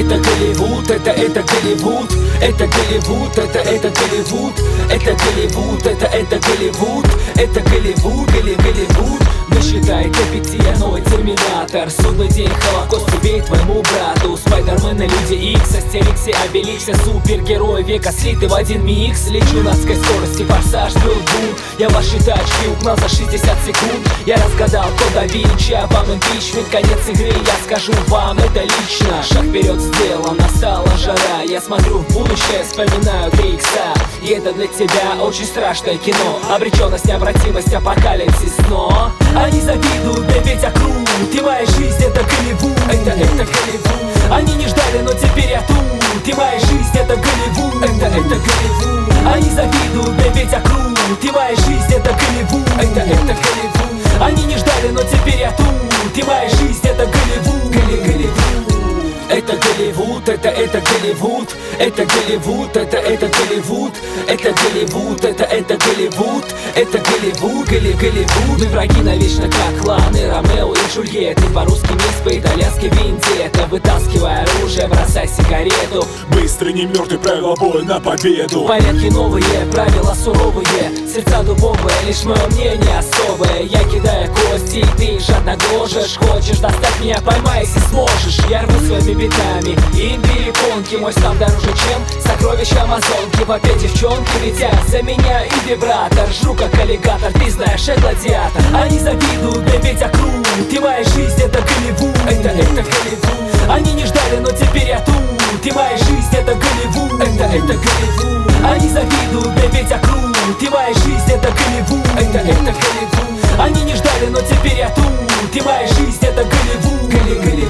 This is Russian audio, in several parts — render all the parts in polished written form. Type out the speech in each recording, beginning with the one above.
Это Голливуд, это Голливуд, это Голливуд, это Голливуд, это Голливуд, это Голливуд, это Голливуд, Голливуд. Насчитай до 5, я новый терминатор. Судный день, Холокост убей твоему брату. Спайдермены, Люди Икс, Астерикс и Обеликс, супергерои века слиты в один микс. Лечу на адской скорости, форсаж, билбун. Я ваши тачки угнал за 60 секунд. Я разгадал код да Винчи, а вам импичмент. Конец игры, я скажу вам это лично. Шаг вперед сделан, настала жара. Я смотрю в будущее, вспоминаю 3 икса. И это для тебя очень страшное кино. Обреченность, необратимость, апокалипсис, но они завидуют, да ведь окрут. И моя жизнь это Голливуд, это Голливуд. Они не ждали, но теперь я тут. И моя жизнь это Голливуд, это Голливуд. Они завидуют, да ведь окрут. И моя жизнь это Голливуд, это Голливуд. Они не ждали, но теперь я тут. И моя жизнь это Голливуд, Голливуд. Это Голливуд, это Голливуд, это Голливуд, это Голливуд, это Голливуд, это Голливуд, это Голливуд, Голливуд. Мы враги навечно, как кланы Ромео и Джульетты. По-русски мисс, по-итальянски виндетта. Вытаскивай оружие, бросай сигарету. Быстрый, не мертвый, правила боя на победу. Порядки новые, правила суровые. Сердца дубовые, лишь мое мнение особое. Я кидаю кости, и ты жадно гложешь. Хочешь достать меня, поймай, если сможешь. Я рву своими битами инди-японки. Мой став дороже, чем сокровища амазонки. В опять девчонки летят за меня и вибратор. Жру как аллигатор, ты знаешь, я гладиатор. Они завидуют, да ведь окрут. И моя жизнь это Голливуд, это Голливуд. Они не ждали, но теперь я тут. И моя жизнь это Голливуд, это Голливуд. Они завидуют, да ведь окрут. И моя жизнь это Голливуд, это Голливуд. Они не ждали, но теперь я тут. И моя жизнь это Голливуд, Голливуд.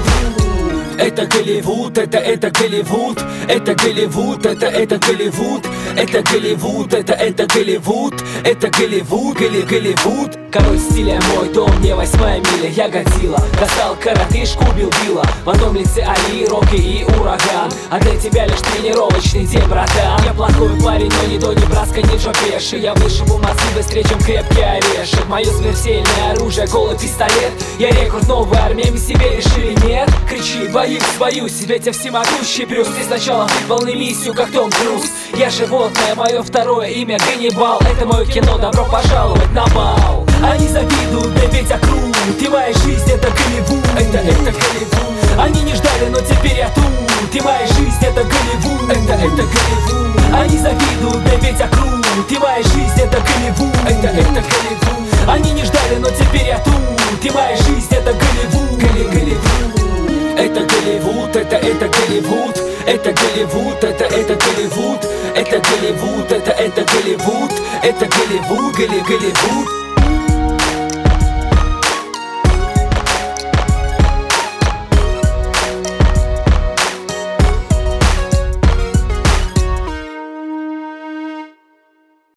Это Голливуд, это Голливуд, это Голливуд, это Голливуд, это Голливуд, это Голливуд, это Голливуд, Голливуд. Король стиля, мой дом, не 8-я миля, я Годзилла. Достал коротышку, убил Билла. В одном лице Али, Рокки и Ураган. А для тебя лишь тренировочный день, братан. Я плохой парень, но ни до, ни братска, ни Джо Пеши. Я вышибу мозги быстрее, чем крепкий орешек. Мое смертельное оружие, голый пистолет. Я рекорд новой армии, мы себе решили нет. Кричи, боюсь, ведь я всемогущий Брюс. Ты сначала выполни миссию, как Том Круз. Я животное, мое второе имя Ганнибал. Это мое кино, добро пожаловать на бал. Они завидуют, да ведь окрут. И моя жизнь это Голливуд, это Голливуд. Они не ждали, но теперь я тут. И моя жизнь это Голливуд, это Голливуд. Они завидуют, да ведь окрут. И моя жизнь это Голливуд, это Голливуд. Они не ждали, но теперь я тут. И моя жизнь это Голливуд, Голливуд. Это Голливуд, это Голливуд, это Голливуд, это Голливуд, это Голливуд, это Голливуд, это Голливуд, Голливуд.